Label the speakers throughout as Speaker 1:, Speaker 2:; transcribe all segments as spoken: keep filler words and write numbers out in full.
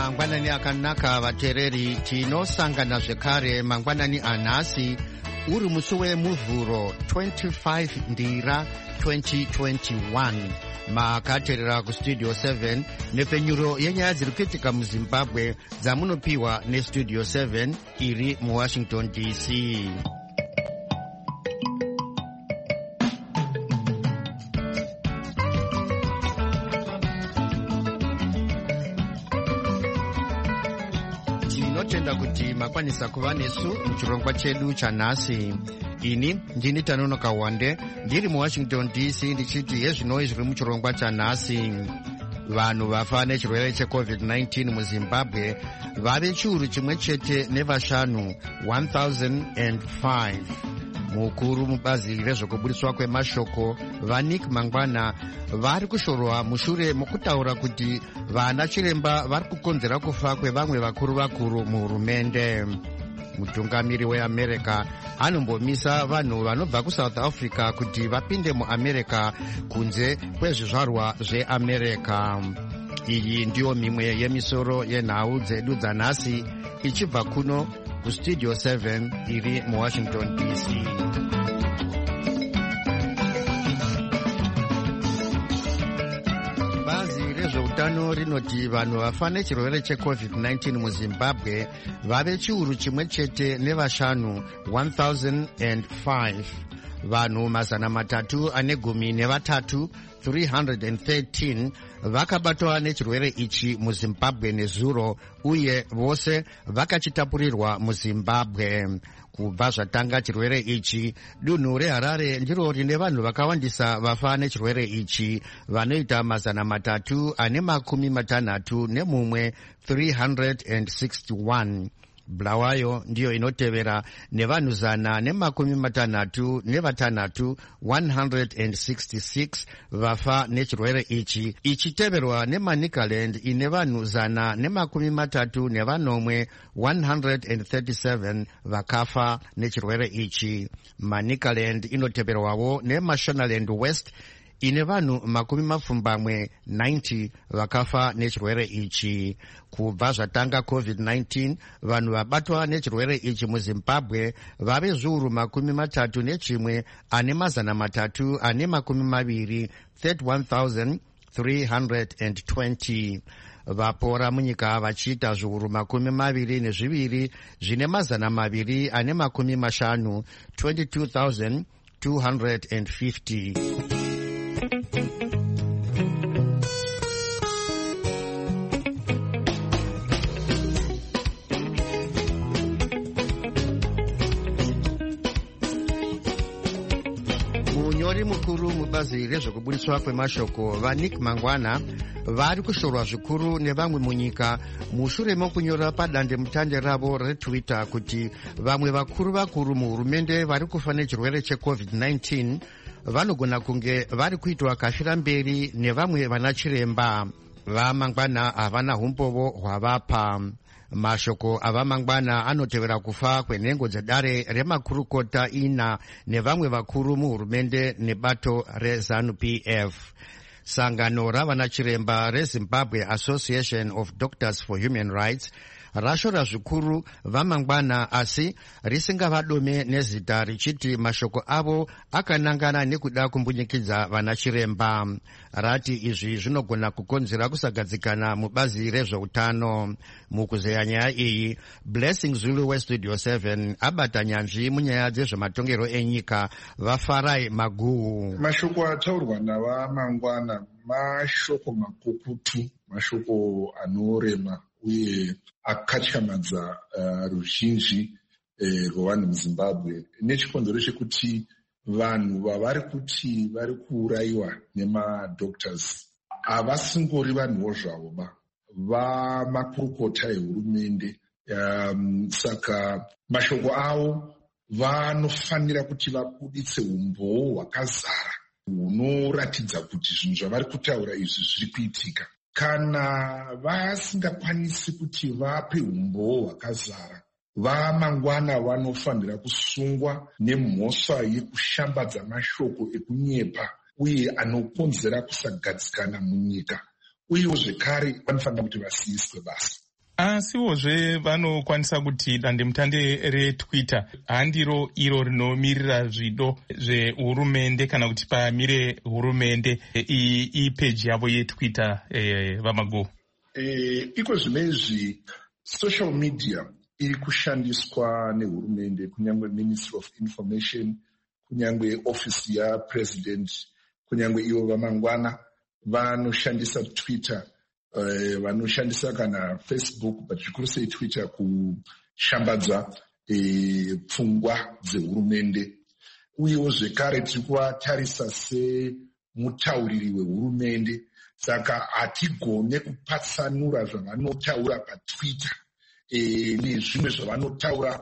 Speaker 1: mangwanani akanaka vateereri, tinosangana zvekare mangwanani anhasi uri musi wemuvhuro twenty-five ndira twenty twenty-one. makateerera kustudio seven nepfenyuro yenyaya dziri kuitika muzimbabwe dzamunopiwa nestudio seven iri muwashington D C. tinotenda kuti makwanisa kuva nesu muchirongwa chedu chanhasi. ini ndini Tanonoka Wande ndiri muwashington D C ndichiti yezvinoi zviri muchirongwa chanhasi. vanhu vafa nechirwere checovid nineteen muzimbabwe vave chiuru chimwe chete nevashanu one thousand five. mukuru mubazi rezvekubudiswa kwemashoko vaNick Mangwana vari kushorwa mushure mokutaura kuti vana chiremba vari kukonzera kufa kwevamwe vakuru vakuru muhurumende. mutungamiri weAmerica anombomisa vanhu vanobva kuSouth Africa kuti vapinde muAmerica kunze kwezvizvarwa zveAmerica. iyi ndiyo mimwe yemisoro yenhau dzedu dzanhasi ichibva kuno kustudio seven iri muwashington D C. bazi rezveutano rinoti vanhu vafa nechirwere checovid nineteen muzimbabwe vave chiuru chimwe chete nevashanu one thousand five. vanhu mazana matatu ane gumi nevatatu three hundred thirteen vakabatwa nechirwere ichi muzimbabwe nezuro, uye vose vakachitapurirwa muzimbabwe. kubva zvatanga chirwere ichi, dunhu reHarare ndiro rine vanhu vakawandisa vafa nechirwere ichi, vanoita mazana matatu ane makumi matanhatu nemumwe three hundred sixty-one. Bulawayo ndiyo inotevera nevanhu zana nemakumi matanhatu nevatanhatu one hundred sixty-six vafa nechirwere ichi, ichiteverwa neManicaland ine vanhu zana nemakumi matatu nevanomwe one hundred thirty-seven vakafa nechirwere ichi. Manicaland inoteverwawo neMashonaland West ine vanhu makumi mapfumbamwe ninety vakafa nechirwere ichi. kubva zvatanga covid nineteen vanhu vabatwa nechirwere ichi muzimbabwe vave zviuru makumi matatu nechimwe ane mazana matatu ane makumi maviri thirty-one thousand three hundred twenty. vapora munyika vachiita zviuru makumi maviri nezviviri zvine mazana maviri ane makumi mashanu twenty-two thousand two hundred fifty. munyori mukuru mubazi rezvekubudiswa kwemashoko vaNick Mangwana vari kushorwa zvikuru nevamwe munyika mushure mokunyora padandemutande ravo retwitter kuti vamwe vakuru vakuru muhurumende vari kufa nechirwere checovid nineteen vanogona kunge vari kuitwa kashira mberi nevamwe vana chiremba. vaMangwana havana umbovo hwavapa. mashoko avaMangwana anotevera kufa kwenhengo dzedare remakurukota ina nevamwe vakuru muhurumende nebato reZANU P F. sangano ravana chiremba reZimbabwe Association of Doctors for Human Rights rashora zvikuru vaMangwana asi risingavadome nezita richiti mashoko avo akanangana nekuda kumbunyikidza vana chiremba. rati izvi zvinogona kukonzera kusagadzikana mubazi rezveutano. mukuzeya nyaya iyi, Blessing Zulu westudio seven abata nyanzvi munyaya dzezvematongero enyika vaFarai Maguhu.
Speaker 2: mashoko ataurwa navaMangwana mashoko makukutu, mashoko anorema uye akatyamadza uh, ruzhinji eh, rwevanhu muZimbabwe, nechikonzero chekuti vanhu vavari kuti vari kuurayiwa nemadoctors havasingori vanhuwo zvavo ba, vamakurukota ehurumende. um, saka mashoko avo vanofanira kuti vabuditse umboo hwakazara hunoratidza kuti zvinhu zvavari kutaura izvi zviri kuitika. kana vasingakwanisi kuti vape umboo hwakazara, vaMangwana vanofanira kusungwa nemhosva yekushambadza mashoko ekunyepa uye anokonzera kusagadzikana munyika, uyewo zvekare vanofanira kuti vasiyiswe basa.
Speaker 3: asiwozve vanokwanisa kuti dandemutande retwitter handiro iro rinomirira zvido zvehurumende kana kuti pamire hurumende iyi peji yavo yetwitter vamago.
Speaker 2: Eh, iko zvinezvi social media iri kushandiswa nehurumende, kunyangwe Ministry of Information, kunyangwe office yapresident, kunyangwe ivo vamangwana vanoshandisa Twitter, uh, vanoshandisa kana Facebook, but zvikuru sei Twitter kushambadza pfungwa uh, dzehurumende. Uyewo zvekare tiri kuvatarisa semutauriri wehurumende, saka hatigone kupatsanura zvavanotaura paTwitter e, nezvimwe zvavanotaura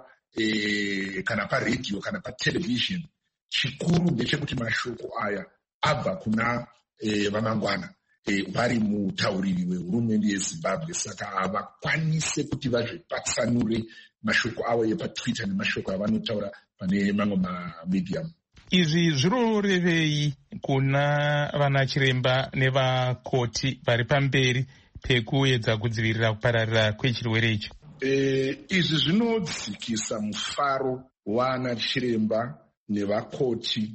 Speaker 2: e, kana paredhiyo kana patelevision. Chikuru ndechekuti mashoko aya abva kuna e, vamangwana e, vari mutauriri wehurumende yeZimbabwe, saka havakwanise kuti vazvipatsanure mashoko avo epaTwitter nemashoko avanotaura pane mamwe mamedium.
Speaker 3: Izvi zvinorevei kuna vana chiremba nevakoti vari pamberi pekuedza kudzivirira kupararira kwechirwere ichi?
Speaker 2: E, izvi zvinodzikisa mufaro wana chiremba nevakoti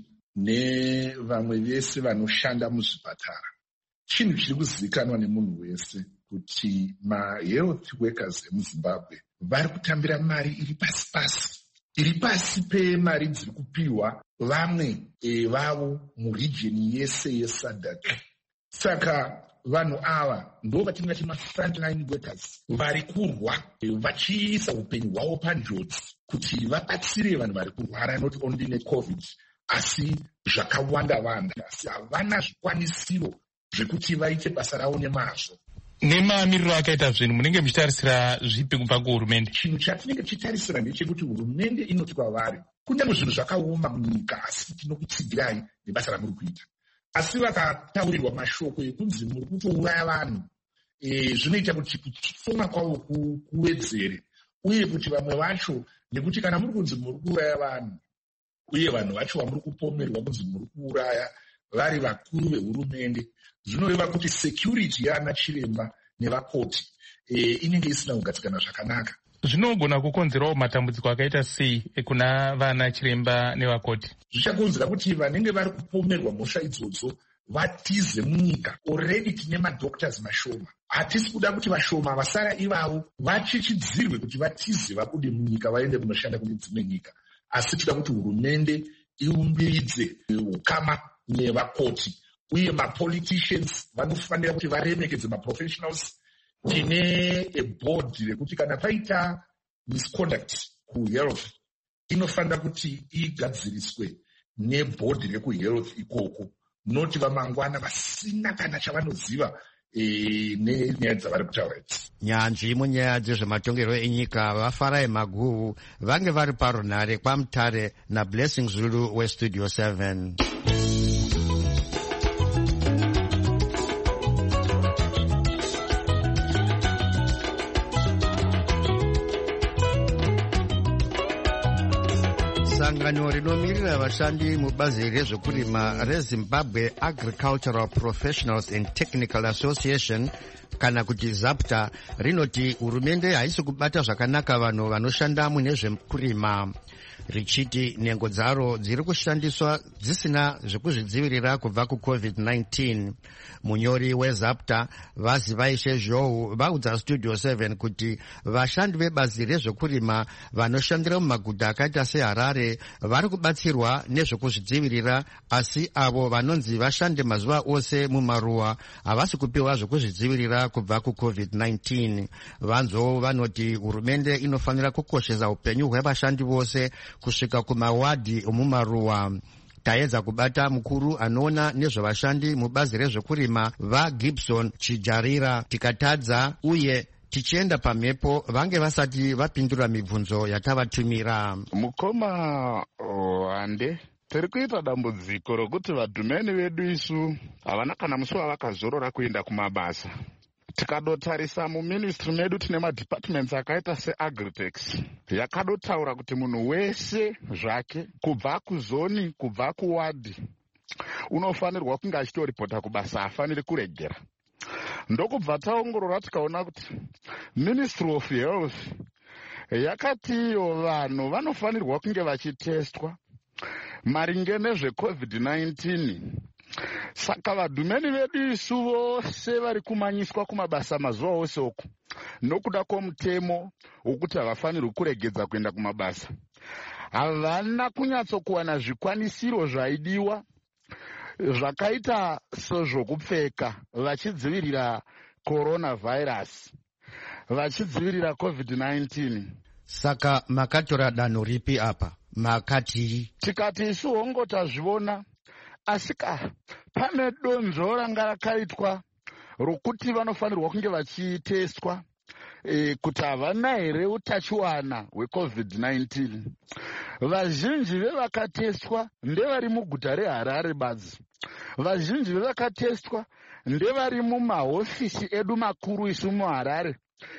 Speaker 2: nevamwe vese vanoshanda muzvipatara. Chinhu chiri kuzivikanwa nemunhu wese kuti ma-health workers emuZimbabwe vari kutambira mari iri pasi pasi, iri pasi pemari dziri kupiwa vamwe e, vavo murijeni yese yeSADC. Saka vanhu ava ndo vatingati ma-frontline workers vari kurwa e, vachiisa upenyu hwavo panjodzi kuti vabatsire vanhu vari kurwara, not only neCovid asi zvakawanda wanda, asi havana zvikwanisiro zvekuti vaite basa ravo nemazvo.
Speaker 3: Nemamiriro akaita zvinhu munenge muchitarisira zvipi kubva kuhurumende?
Speaker 2: Chinhu chatinenge tichitarisira ndechekuti hurumende inoti kwavari, kunyange zvinhu zvakaoma munyika asi tinokutsigirai nebasa ramuri kuita. Asi vakataurirwa mashoko ekunzi muri kutouraya vanhu, e, zvinoita kuti kupfuma kwavo kuwedzere, uye kuti vamwe vacho, nekuti kana muri kunzi muri kuuraya vanhu uye vanhu vacho vamuri kupomerwa kunzi muri kuuraya vari vakuru vehurumende, zvinoreva kuti security yana chiremba nevakoti e, inenge isina kugadzikana zvakanaka.
Speaker 3: Zvinogona kukonzerawo matambudziko akaita sei kuna vana chiremba nevakoti?
Speaker 2: Zvichakonzera kuti vanenge vari kupomerwa mhosva idzodzo vatize munyika. Already tine madoctors mashoma, hatisi kuda kuti vashoma vasara ivavo vachichidzirwe kuti vatize vabude munyika vaende kunoshanda kune dzimwe nyika, asi toda kuti hurumende iumbiridze ukama nevakoti, uye mapoliticians vanofanira kuti varemekedze maprofessionals. Tine board rekuti kana paita misconduct kuhealth inofanira kuti igadziriswe neboard rekuhealth ikoko, noti vamangwana vasina kana chavanoziva e, nenyaya dzavari kutaura idzi.
Speaker 1: Nyanzvi munyaya dzezvematongerwo enyika vaFarai Maguhu vange vari parunhare kwaMutare naBlessing Zulu weStudio seven. Sangano rinomirira vashandi mubazi rezvekurima reZimbabwe Agricultural Professionals and Technical Association kana kuti ZAPTA rinoti hurumende haisi kubata zvakanaka vanhu vanoshanda mune zvekurima, richiti nhengo dzaro dziri kushandiswa dzisina zvekuzvidzivirira kubva kuCovid nineteen. Munyori weZAPTA Vazivaishe Zhou vaudza Studio seven kuti vashandi vebazi rezvekurima vanoshandira mumaguta akaita seHarare vari kubatsirwa nezvekuzvidzivirira, asi avo vanonzi vashande mazuva ose mumaruwa havasi kupiwa zvekuzvidzivirira kubva kuCovid nineteen. Vanzo vanoti hurumende inofanira kukoshesa upenyu hwevashandi vose kusvika kumawadhi omumaruwa. Taedza kubata mukuru anoona nezvevashandi mubazi rezvekurima vaGibson Chijarira tikatadza, uye tichienda pamhepo vange vasati vapindura mibvunzo yatavatumira.
Speaker 4: Mukoma Wande, tiri kuita dambudziko rokuti vadhumeni vedu isu havana kana musi wavakazorora kuenda kumabasa. Tikadotarisa muministry medu tine madepartments akaita seAgritex yakadotaura kuti munhu wese zvake kubva kuzoni kubva kuwadhi unofanirwa kunge achitoripota kubasa, afaniri kuregera. ndokubva taongorora tikaona kuti Ministry of Health yakati iyo vanhu vanofanirwa kunge vachitestwa maringe nezvecovid nineteen. Saka vadhumeni vedu isu vose vari kumanyiswa kumabasa mazuva ose uku nokuda kwomutemo wokuti havafanirwi kuregedza kuenda kumabasa. Havana kunyatsokuwana zvikwanisiro zvaidiwa zvakaita sezvokupfeka vachidzivirira coronavirus, vachidzivirira covid nineteen.
Speaker 1: Saka makatora danho ripi apa? Makati
Speaker 4: tikati isu hongo tazviona, asika pane donzvo ranga rakaitwa rokuti vanofanirwa kunge vachitestwa e, kuti havana here utachiwana hwecovid nineteen. Vazhinji vevakatestwa ndevari muguta reHarare badzi. Vazhinji vevakatestwa ndevari mumahofisi edu makuru isu muHarare.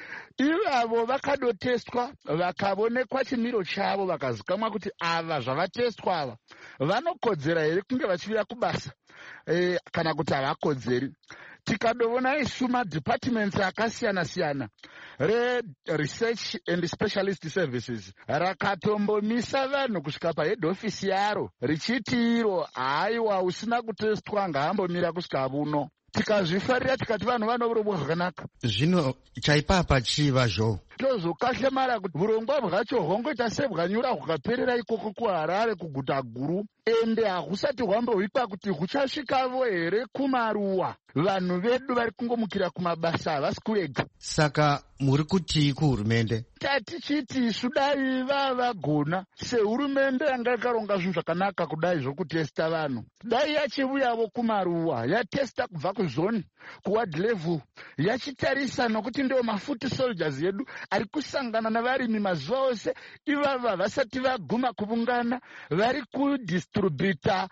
Speaker 4: Ivavo vakadotestwa vakaonekwa chimiro chavo vakazikamwa kuti ava zvavatestwa ava vanokodzera here kunge vachivira kubasa e, kana kuti havakodzeri. Tikadoona isu madepartments akasiyana siyana re-research and specialist services rakatombomisa vanhu kusvika pahead office yaro richiti iro haiwa usina kutestwa ngaambomira kusvika vuno. Tikazvifarira tikati vanhu vanorobwa zvakanaka.
Speaker 1: Zvino chaipapa chiva zvo
Speaker 4: tozokashemara kuti urongwa bwacho hwongoita sebwanyura hwakaperera ikoko kuHarare kuguta guru, ende hahusati hwambohwikwa kuti huchasvikavo here kumaruwa. Vanhu vedu vari kungomukira kumabasa havasi kurega.
Speaker 1: Saka muri kuti kuhurumende?
Speaker 4: Tatichiti isu dai vavagona sehurumende yanga ikaronga zvinhu zvakanaka kudai zvokutesta vanhu, dai yachivuyavo kumaruwa yatesta kubva kuzoni kuward level, yachitarisa nokuti ndio mafuti soldiers yedu ari kusangana navarimi mazuva ose. Ivava vasati vaguma kuvungana vari kudistributa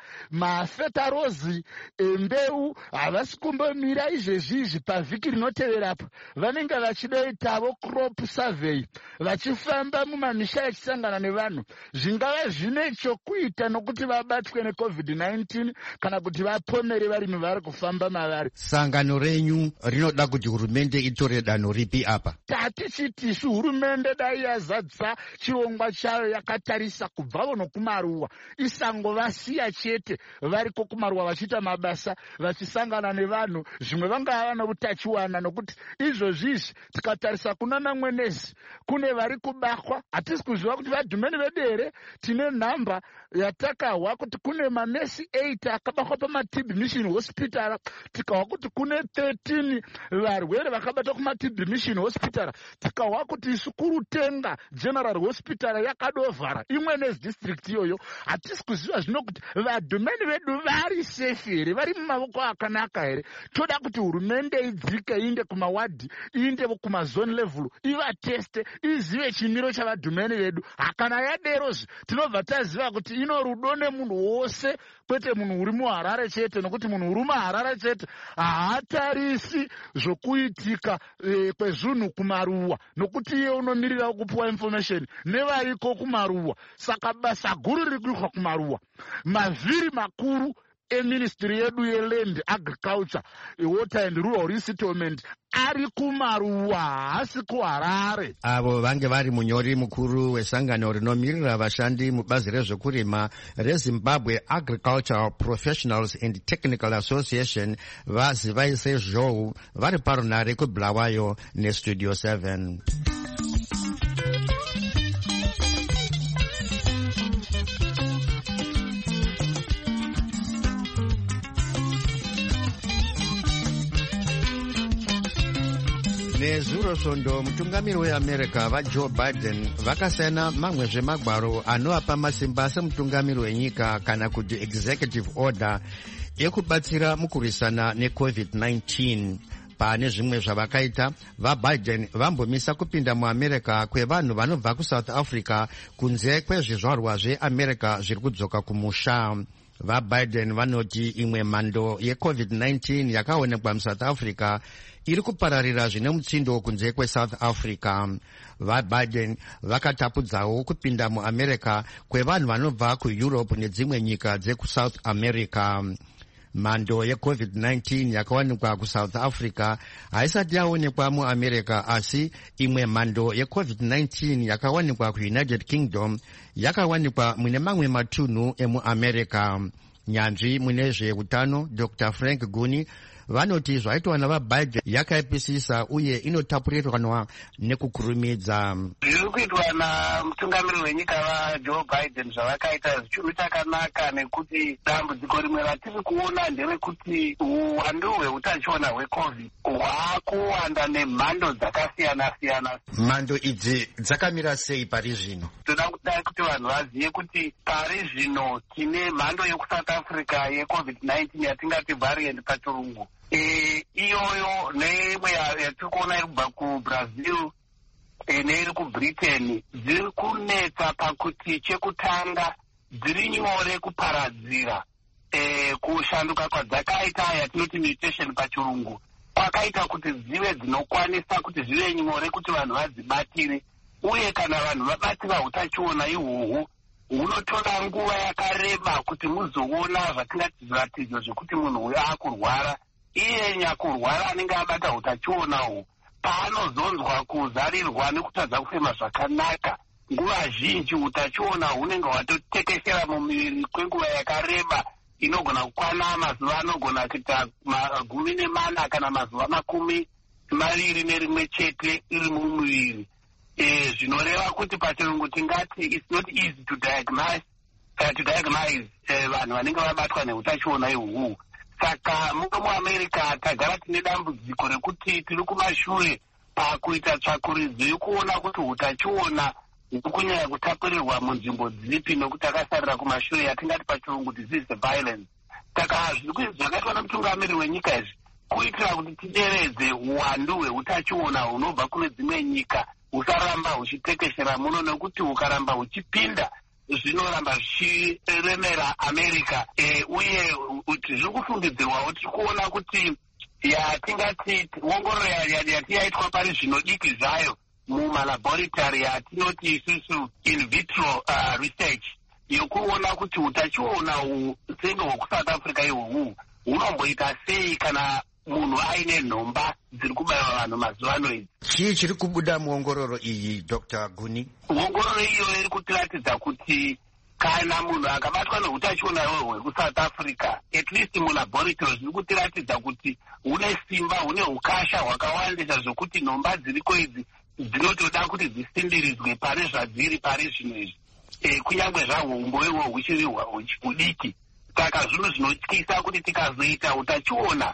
Speaker 4: mafetarozi embeu, havasi kumbomira izvezvizvi pavhiki rinoteverapo. Vanenge vachidoitavo crop survey, vachifamba mumamisha yachisangana nevanhu. Zvingava zvine chokuita nokuti vabatwe necovid nineteen kana kuti vapomere varimi vari kufamba mavari.
Speaker 1: Sangano renyu rinoda kuti hurumende itore danho ripi apa?
Speaker 4: Tatichiti isu hurumende dai yazadza chirongwa chayo yakatarisa kubvavo nokumaruwa, isangovasiya chete variko kumaruwa vachiita mabasa vachisangana nevanhu. Zvimwe vangava noutachiwana nokuti izvozvizvi tikatarisa kuna namwenezi kune vari kubahwa. Hatisi kuziva kuti vadhumeni vedu here. Tine nhamba yatakahwa kuti kune manesi eight akabahwa pamaT B Mission Hospital, tikahwa kuti kune thirteen varwere vakabatwa kumaT B Mission Hospital, tikahwa kuti isu kurutenga General Hospital yakadovhara imwenezi district iyoyo. Hatisi kuziva zvino kuti vadhumeni vedu vari safe here, vari mumavoko akanaka here. Toda kuti hurumende idzike iinde kumawadhi, iinde kumazone level, ivateste, izive chimiro chavadhumeni vedu. Hakana yaderozvi tinobva taziva kuti ino rudo nemunhu wose, kwete munhu uri muHarare chete, nokuti munhu uri muHarare chete haatarisi zvokuitika e, kwezvinhu kumaruwa, nokuti iye unomirira kupuwa information nevariko kumaruwa. Saka basa guru riri kuitwa kumaruwa. Mavhiri makuru eministry yedu yeland, agriculture, water and rural resettlement ari kumaruwa, hasi kuHarare.
Speaker 1: Avo vange vari munyori mukuru wesangano rinomirira vashandi mubazi rezvekurima reZimbabwe Agricultural Professionals and Technical Association, vazivaise zhou, vari parunare kuBulawayo neStudio seven. Nezuro sondo mutungamiri weAmerica vaJoe Biden vakasayana mamwe zvemagwaro anovapa masimba semutungamiri wenyika kana kuti executive order yekubatsira mukurwisana necovid nineteen. Pane zvimwe zvavakaita, vaBiden vambomisa kupinda muAmerica kwevanhu vanobva kuSouth Africa kunze kwezvizvarwa zveAmerica zviri kudzoka kumusha. VaBiden vanoti imwe mhando yecovid nineteen yakaonekwa muSouth Africa iri kupararira zvine mutsindo kunze kweSouth Africa. VaBiden vakatapudzawo kupinda muAmerica kwevanhu vanobva kuEurope nedzimwe nyika dzekuSouth America. mhando yecovid nineteen yakawanikwa kuSouth Africa haisati yaonekwa muAmerica, asi imwe mhando yecovid nineteen yakawanikwa kuUnited Kingdom yakawanikwa mune mamwe matunhu emuAmerica. Nyanzvi mune zveutano Doctor Frank Guni vanoti zvaitwa navaBiden yakaipisisa uye inotapurirwanwa nekukurumidza.
Speaker 5: Zviri kuitwa namutungamiriri wenyika vaJoe Biden zvavakaita zvichiri chakanaka, nekuti dambudziko rimwe ratiri kuona nderekuti uwandu hweutachiona hwecovid hwakuwanda nemhando dzakasiyana siyana.
Speaker 1: Mhando idzi dzakamira sei pari zvino?
Speaker 5: Toda kudai kuti vanhu vazive kuti pari zvino tine mhando yekuSouth Africa yecovid nineteen yatingati variant pachirungu. E, iyoyo neimwe yatiri kuona iri kubva kuBrazil e, neiri kuBritain dziri kunetsa pakuti chekutanga dziri nyore kuparadzira. E, kushanduka kwadzakaita yatinoti mutation pachirungu kwakaita kuti dzive dzinokwanisa kuti zvive nyore kuti vanhu vadzibatire, uye kana vanhu vabatira utachiona ihwohwo hunotora nguva yakareba kuti muzoona zvatingati zviratidzo zvekuti munhu uyo akurwara. Iye nyakurwara anenge abata utachiona paanozonzwa kuzarirwa nekutadza kufema zvakanaka, nguva zhinji utachiona hunenge hwatotekeshera mumuviri kwenguva yakareba inogona kukwana mazuva anogona kuita gumi nemana kana mazuva makumi maviri nerimwe chete iri mumuviri. E, zvinoreva kuti pachirungu tingati it's not easy to diagnose, uh, to diagnose uh, vanhu vanenge vabatwa neutachiona ihwohwo. Saka muno muAmerica tagara tine dambudziko rekuti tiri kumashure pakuita tsvakuridzo yekuona kuti utachiona hukunyanya kutapurirwa munzvimbo dzipi, nokuti takasarira kumashure yatingati pachirungu disease violence. Saka zvakaitwa nemutungamiriri wenyika izvi kuitira kuti tideredze uwandu hweutachiona hunobva kune dzimwe nyika husaramba huchitekeshera muno, nekuti hukaramba huchipinda zvinoramba zvichiremera America. E, uye zviri kufungidzirwawo tiri kuona kuti yatingati ongororo yati yaitwa pari zvino diki zvayo mumalaboratory yatinoti isusu in vitro uh, research yokuona kuti utachiona senge hwekuSouth Africa ihwohwo hunomboita sei kana munhu aine nhomba dziri kubayirwa vanhu mazuva ano idzi.
Speaker 1: Chii chiri kubuda muongororo iyi Doctor Guni?
Speaker 5: Ongororo iyo iri kutiratidza kuti kana munhu akabatwa neutachiona hwekuSouth Africa, at least mulaboratory zviri kutiratidza kuti hune simba, hune ukasha hwakawandisa zvokuti nhomba dziriko idzi dzinotoda kuti dzisindiridzwe pane zvadziri pari zvino izvi. E, kunyange zvahwo umbo ihwo huchiri hudiki. Saka zvinhu zvinotyisa kuti tikazoita utachiona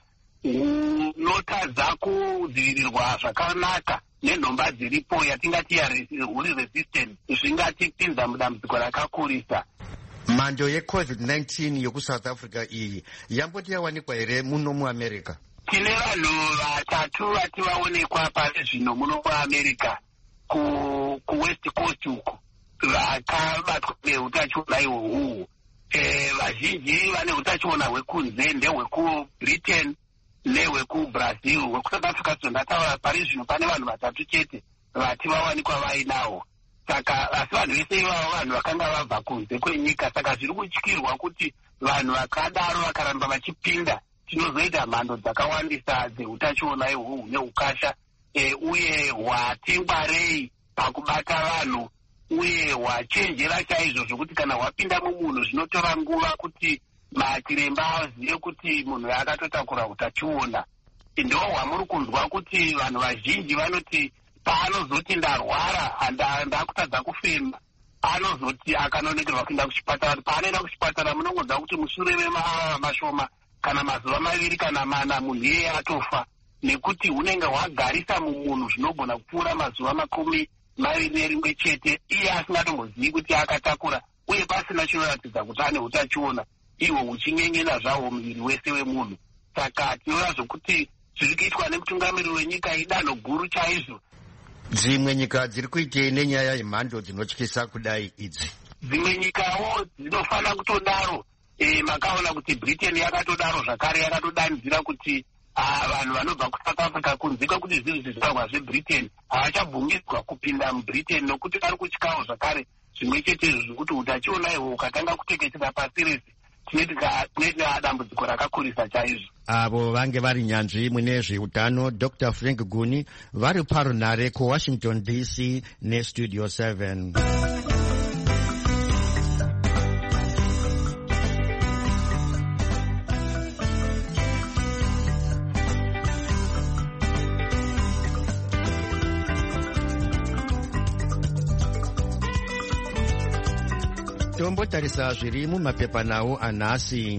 Speaker 5: hunotadza kudzivirirwa zvakanaka nenhomba dziripo yatingati huri resistant, zvingatipinza mudambudziko rakakurisa.
Speaker 1: Mhando yecovid nineteen yokuSouth Africa iyi yamboti yawanikwa here muno muAmerica?
Speaker 5: Tine vanhu vatatu vati vaonekwa pari zvino muno muAmerica ku, ku West Coast uko vakabatwa neutachiona ihwohwo. E, vazhinji vane utachiona hwekunze ndehwekuBritain nehwekuBrazil. HwekuSouth Africa ndataura pari zvino pane vanhu vatatu chete vati vawanikwa vainawo. Saka asi vanhu vese ivavo vanhu vakanga vabva kunze kwenyika. Saka zviri kutyirwa kuti vanhu vakadaro vakaramba vachipinda tinozoita mhando dzakawandisa dzeutachiona ihwohwo neukasha, e, uye hwatingwarei pakubata vanhu, uye hwachenjera chaizvo zvokuti kana hwapinda mumunhu zvinotora nguva kuti matiremba azive kuti munhu akatotakura utachiona. Ndo hwamuri kunzwa kuti vanhu vazhinji vanoti paanozoti ndarwara ndakutadza kufema, anozoti akanonokerwa kuenda kuchipatara. Paanoenda kuchipatara munongonzwa kuti mushure memaava mashoma kana mazuva maviri kana mana munhu iyeye atofa, nekuti hunenge hwagarisa mumunhu zvinogona kupfuura mazuva makumi maviri nerimwe chete iye asingatombozivi kuti akatakura, uye pasina chinoratidza kuti ane utachiona, ihwo huchinyenyena zvahwo muviri wese wemunhu. Saka tinoona zvokuti zviri kuitwa nemutungamiriri wenyika idanho guru chaizvo.
Speaker 1: Dzimwe nyika dziri kuitei nenyaya yemhando dzinotyisa kudai idzi?
Speaker 5: Dzimwe nyikawo dzinofanira kutodaro. E, makaona kuti Britain yakatodaro zvakare, yakatodanidzira kuti vanhu vanobva kuSouth Africa kunzika kuti zvinhu zvizvarwa zveBritain havachabvumidzwa kupinda muBritain, nokuti vari kutyawo zvakare zvimwe chete zvekuti utachiona ihwo ukatanga kutekeshera pasi rese tinenge dambudziko rakakurisa chaizvo.
Speaker 1: Avo vange vari nyanzvi mune zveutano Doctor Frank Guni vari parunare kuWashington D C neStudio seven. Tombotarisa zviri mumapepanhau anhasi.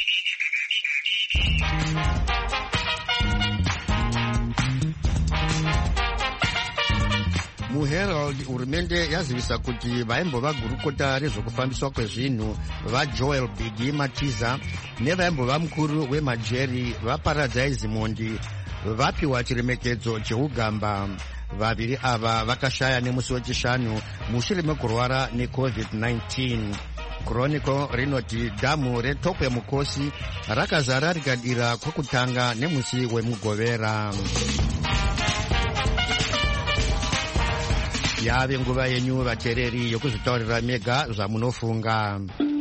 Speaker 1: MuHerald hurumende yazivisa kuti vaimbova gurukota rezvokufambiswa kwezvinhu vaJoel Biggie Matiza nevaimbova mukuru wemajeri vaParadise Mondi vapiwa chiremekedzo cheugamba. Vaviri ava vakashaya nemusi wechishanu mushure mekurwara necovid nineteen. Chronicle rinoti dhamu reTokwe Mukosi rakazara rikadira kwekutanga nemusi wemugovera. Yave nguva yenyu vateereri yokuzvitaurira mega zvamunofunga.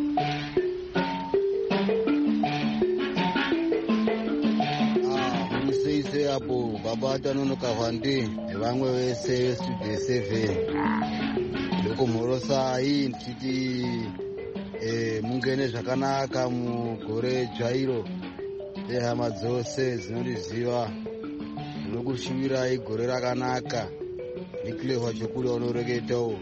Speaker 6: Apo baba tanonoka hwande nevamwe vese veStudio seven ndokumhorosa hii titi eh, mungene zvakanaka mugore dzvairo ehama dzose dzinoriziva nokushuvirai gore rakanaka nikilehwa chokuri unoreketawo.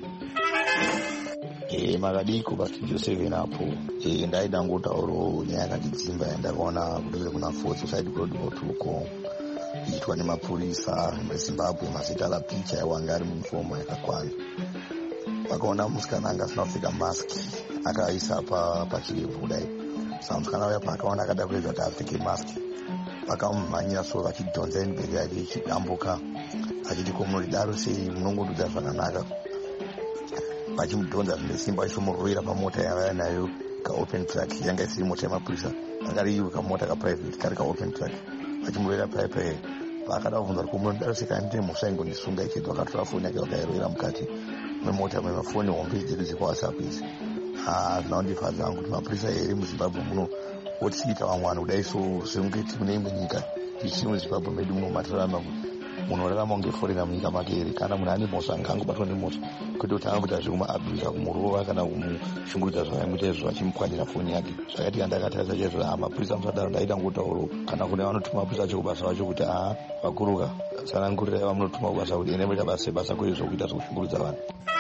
Speaker 7: E, makadiko paStudio seven apo e, ndaida ngotauro nyaya yakatidzimba yandakaona kudovere kuna Fort Society Protocol tuko itwa nemapurisa eZimbabwe mazita la picha yawanga ari mufomo yakakwana. Vakaona musikana anga asina kupfeka maski akaisa pa pachirevu kudai. Saka musikana uya paakaona akada kuedza kuti apfeke maski vakamumhanyira so vachidhonza mberi yake ichidambuka achiti ko munodaro sei munongodudza zvakanaka. Vachimudhonza zvine simba vachimurwira pamota yavaya nayo kaopen track yanga isiri mota yemapurisa akari iwe kamota kaprivate kari kaopen track vachimurwira paipai paakada kuvunza kuti munodaro ndine mhosva ingondisunga ichidza vakatora foni yake vakairwira mukati memota memafoni hombe dzedu dzekwaWhatsApp idzi. Zvinondifadza hangu kuti mapurisa ere muZimbabwe muno otiita vamwe vanhu kudai so sekunge tine imwe nyika isiri muZimbabwe medu muno matorarama kuti munhu orarama kunge forera munyika make here kana munhu ane mhosva angangobatwa nemhosva kwete kuti angoita zvekumuabhusa kumurova kana kumushungurudza zvavamuita izvo vachimukwanira foni yake. Zvakati kandakatarisa chaizvo mapurisa musadaro ndaida ngotauro kana kune vanotuma mapurisa acho kubasa vacho kuti aha vakuruka tsanangurirai vamunotuma kubasa kuti ene moita basa basa kwete zvokuita zvokushungurudza vanhu.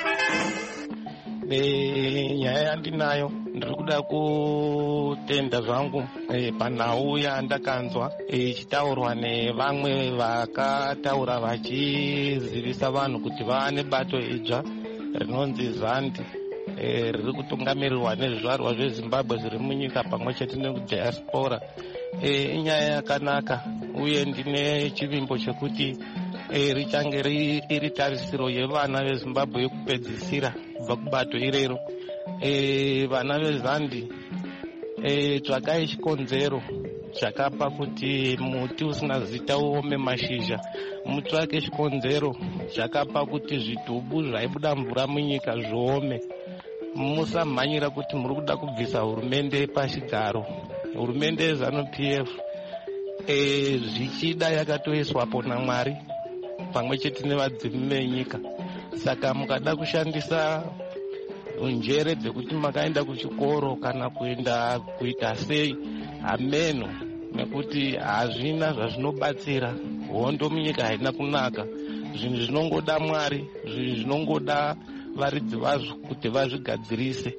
Speaker 3: Nyaya yandinayo ndiri kuda kutenda zvangu e, panhau yandakanzwa ichitaurwa e, nevamwe vakataura vachizivisa vanhu kuti vane bato idzva rinonzi Zandi e, riri kutungamirirwa nezvizvarwa zveZimbabwe zviri munyika pamwe chete nekudiaspora. E, inyaya yakanaka uye ndine chivimbo chekuti e, richange iri tarisiro yevana veZimbabwe yekupedzisira kubva kubato irero. E, vana veZandi e, tsvakai chikonzero chakapa kuti muti usina zita uome mashizha. Mutsvake chikonzero chakapa kuti zvitubu zvaibuda mvura munyika zviome. Musamhanyira kuti muri kuda kubvisa hurumende pachigaro. Hurumende yeZanu P F e, zvichida yakatoiswapo naMwari pamwe chete nevadzimi venyika. Saka mukada kushandisa njere dzekuti makaenda kuchikoro kana kuenda kuita sei ameno nekuti hazvina zvazvinobatsira. Hondo munyika haina kunaka. Zvinhu zvinongoda Mwari, zvinhu zvinongoda varidzi vazvo kuti vazvigadzirise.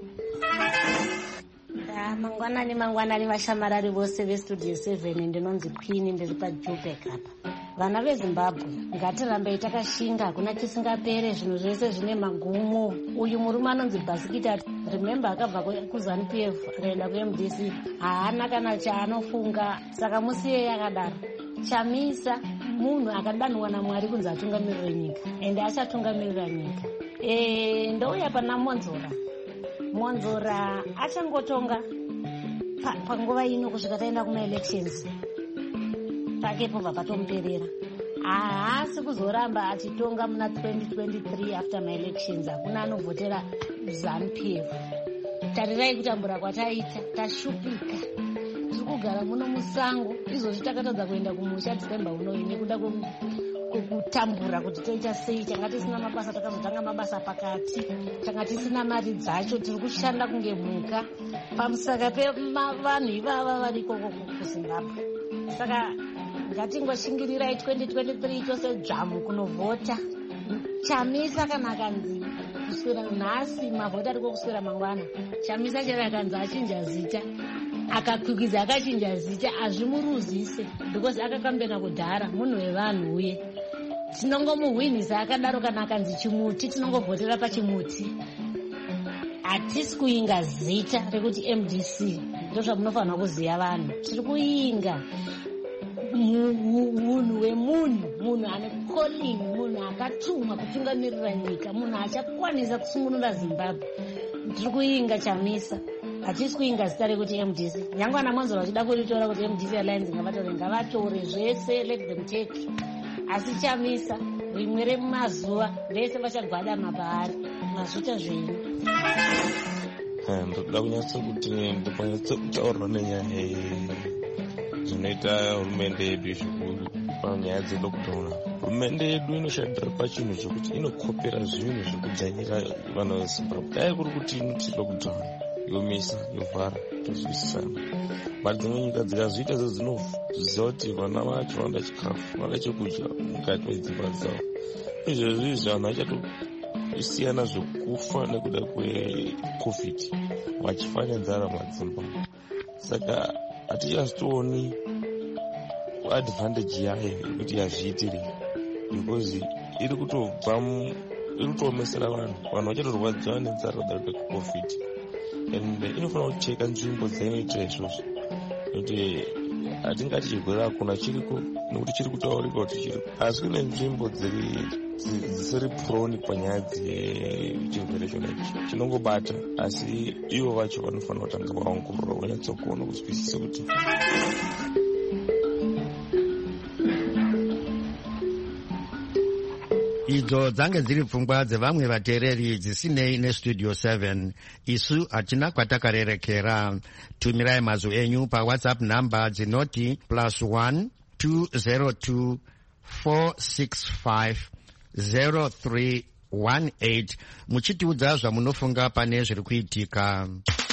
Speaker 8: Mangwanani mangwanani vashamarari vose veStudio seven ndinonzi Queen ndiri paJoburg apa. Vana veZimbabwe ngatirambei takashinga hakuna chisingapere zvinhu zvese zvine magumo. Uyu murume anonzi Bhasikita remember akabva kuZanu P F akaenda kuM D C haana kana chaanofunga. Saka musiyei akadaro. Chamisa munhu akadanwa naMwari kunzi atungamirire nyika ende achatungamirira nyika. E, ndouya pana Monzora. Monzora achangotonga panguva ino kusvika taenda kumaelections pakepo pakatomuperera. Haasi kuzoramba achitonga muna twenty twenty-three after my elections. Hakuna anovhotera Zanu P F. tarirai kutambura kwataita, tashupika. Tiri kugara muno musango, izvozvi takatadza kuenda kumusha December unoyi nekuda kutambura kuti toita sei. Tanga tisina mabasa, takazotanga mabasa pakati, tanga tisina mari dzacho, tiri kushanda kunge mhuka pamusaka pevanhu ivava variko kuZimbabwe. Saka ngatingoshingirirai twenty twenty-three chose dzvamu kunovhota. Chamisa kana akanzi kuswera nhasi mavhota ariko kuswera mangwana, Chamisa chero akanzi achinja zita, akakwikwiza akachinja zita, hazvimuruzise because akakambena kudhara, munhu wevanhu uye. Tinongomuhwinisa akadaro. Kana akanzi chimuti, tinongovhotera pachimuti. Hatisi kuinga zita rekuti M D C. Ndo zvamunofanira kuziva vanhu. Tiri kuinga munhu wemunhu, munhu ane calling, munhu akatumwa kutungamirira nyika, munhu achakwanisa kusungunura Zimbabwe. Tiri kuinga Chamisa. Hatisi kuinga zita rekuti M D C. Nyangwe ana Monzoro vachida kuritora kuti M D C Alliance ngavatore, ngavatore zvese, let them take. Asi Chamisa rimwe remumazuva vese vachagwadama paari. Mazvita zvenyu.
Speaker 9: Ndoda kunyatsa kuti ndokwanisa kutaurwa nenyaya zvinoita hurumende yedu zvikuru panyaya dzelockdown. Hurumende yedu inoshandira pachinhu chokuti inokopera zvinhu zvekudzanyira vanhu veZimbabwe. Dai kuri kuti inoti lockdown yomisa yovhara tozwisisana, but dzimwe nyika dzikazviita dzinoziva kuti vana vacho vanoda chikafu, vanoda chekudya mukati medzimba dzavo. Izvezvi vanhu vachatosiyana zvekufa nekuda kwecovid, vachifa nenzara madzimba. Saka hatichazitooni advantage yayo yekuti yazviitire, because iri kutobva iri kutoomesera vanhu, vanhu vachatorwadziwa nenzara kudarika kwecovid. And inofanira kucheka nzvimbo dzainoitira izvozvo, nokuti hatingati chirwere hakuna chiriko, nekuti chiri kutaurika kuti chiriko, asi kune nzvimbo dzisiri prone panyaya dzechirwere chona ichi chinongobata, asi ivo vacho vanofanira kutanga vaongorora vanyatsokuona kuzwisisa kuti
Speaker 1: idzo dzange dziri pfungwa dzevamwe vateereri dzisinei nestudio seven. Isu hatina kwatakarerekera. Tumirai mazwi enyu pawhatsapp namba dzinoti plus one two zero two four six five zero three one eight muchitiudza zvamunofunga pane zviri kuitika.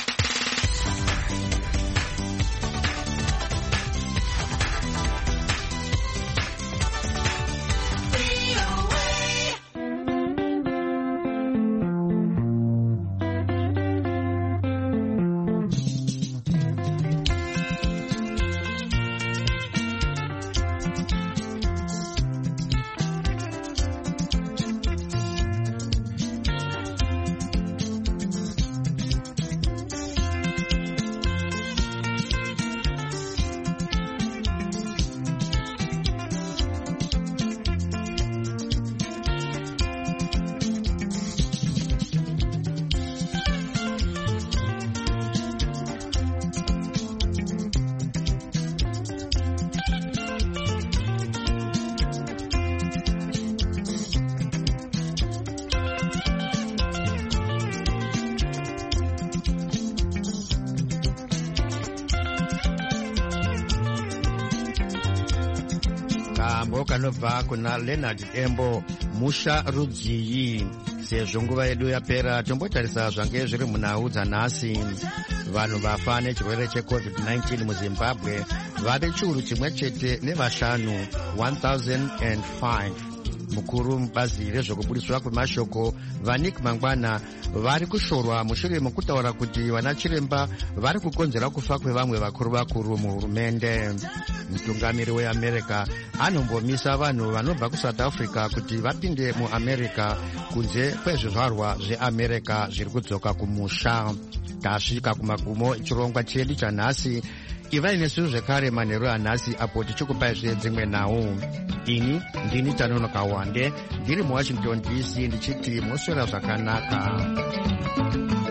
Speaker 1: kambo kanobva kuna Leonard Embo Musha Rudziyi. Sezvo nguva yedu yapera, tombotarisa zvange zviri munhau dzanhasi. Vanhu vafa nechirwere checovid nineteen muZimbabwe vave chiuru chimwe chete nevashanu one thousand five. Mukuru mubazi rezvekubudiswa kwemashoko Vanik Mangwana vari kushorwa mushure mekutaura kuti vana chiremba vari kukonzera kufa kwevamwe vakuru vakuru muhurumende. Mutungamiri weAmerica anombomisa vanhu vanobva kuSouth Africa kuti vapinde muAmerica kunze kwezvizvarwa zveAmerica zviri kudzoka kumusha. Tasvika kumagumo echirongwa chedu chanhasi. Ivai nesu zvekare manheru anhasi apo tichikupai dzimwe nhau. Ini ndini Tanonoka Wande ndiri muWashington D C ndichiti moswera zvakanaka.